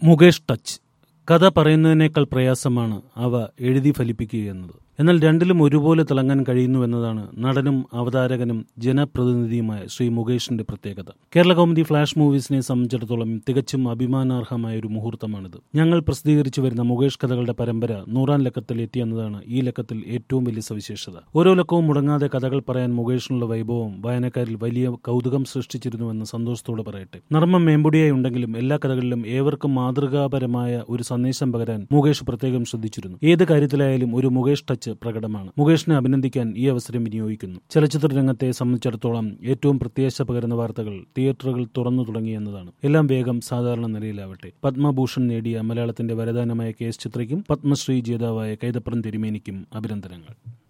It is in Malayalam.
മുകേഷ് ടച്ച്. കഥ പറയുന്നതിനേക്കാൾ പ്രയാസമാണ് അവ എഴുതി ഫലിപ്പിക്കുകയെന്നത്. എന്നാൽ രണ്ടിലും ഒരുപോലെ തിളങ്ങാൻ കഴിയുന്നുവെന്നതാണ് നടനും അവതാരകനും ജനപ്രതിനിധിയുമായ ശ്രീ മുകേഷിന്റെ പ്രത്യേകത. കേരള കൗമുദി ഫ്ലാഷ് മൂവീസിനെ സംബന്ധിച്ചിടത്തോളം തികച്ചും അഭിമാനാർഹമായ ഒരു മുഹൂർത്തമാണിത്. ഞങ്ങൾ പ്രസിദ്ധീകരിച്ചു വരുന്ന മുകേഷ് കഥകളുടെ പരമ്പര 100-ാം ലക്കത്തിൽ എത്തിയെന്നതാണ് ഈ ലക്കത്തിൽ ഏറ്റവും വലിയ സവിശേഷത. ഓരോ ലക്കവും മുടങ്ങാതെ കഥകൾ പറയാൻ മുകേഷിനുള്ള വൈഭവം വായനക്കാരിൽ വലിയ കൗതുകം സൃഷ്ടിച്ചിരുന്നുവെന്ന് സന്തോഷത്തോടെ പറയട്ടെ. നർമ്മം മേമ്പൊടിയായി ഉണ്ടെങ്കിലും എല്ലാ കഥകളിലും ഏവർക്കും മാതൃകാപരമായ ഒരു സന്ദേശം പകരാൻ മുകേഷ് പ്രത്യേകം ശ്രദ്ധിച്ചിരുന്നു. ഏത് കാര്യത്തിലായാലും ഒരു മുകേഷ് ടച്ച് പ്രകടമാണ്. മുകേഷിനെ അഭിനന്ദിക്കാൻ ഈ അവസരം വിനിയോഗിക്കുന്നു. ചലച്ചിത്ര രംഗത്തെ സംബന്ധിച്ചിടത്തോളം ഏറ്റവും പ്രത്യാശ പകരുന്ന വാർത്തകൾ തിയേറ്ററുകൾ തുറന്നു തുടങ്ങിയെന്നതാണ്. എല്ലാം വേഗം സാധാരണ നിലയിലാവട്ടെ. പത്മഭൂഷൺ നേടിയ മലയാളത്തിന്റെ വരദാനമായ KS ചിത്രയ്ക്കും പത്മശ്രീ ജേതാവായ കൈതപ്രം തിരുമേനിക്കും അഭിനന്ദനങ്ങൾ.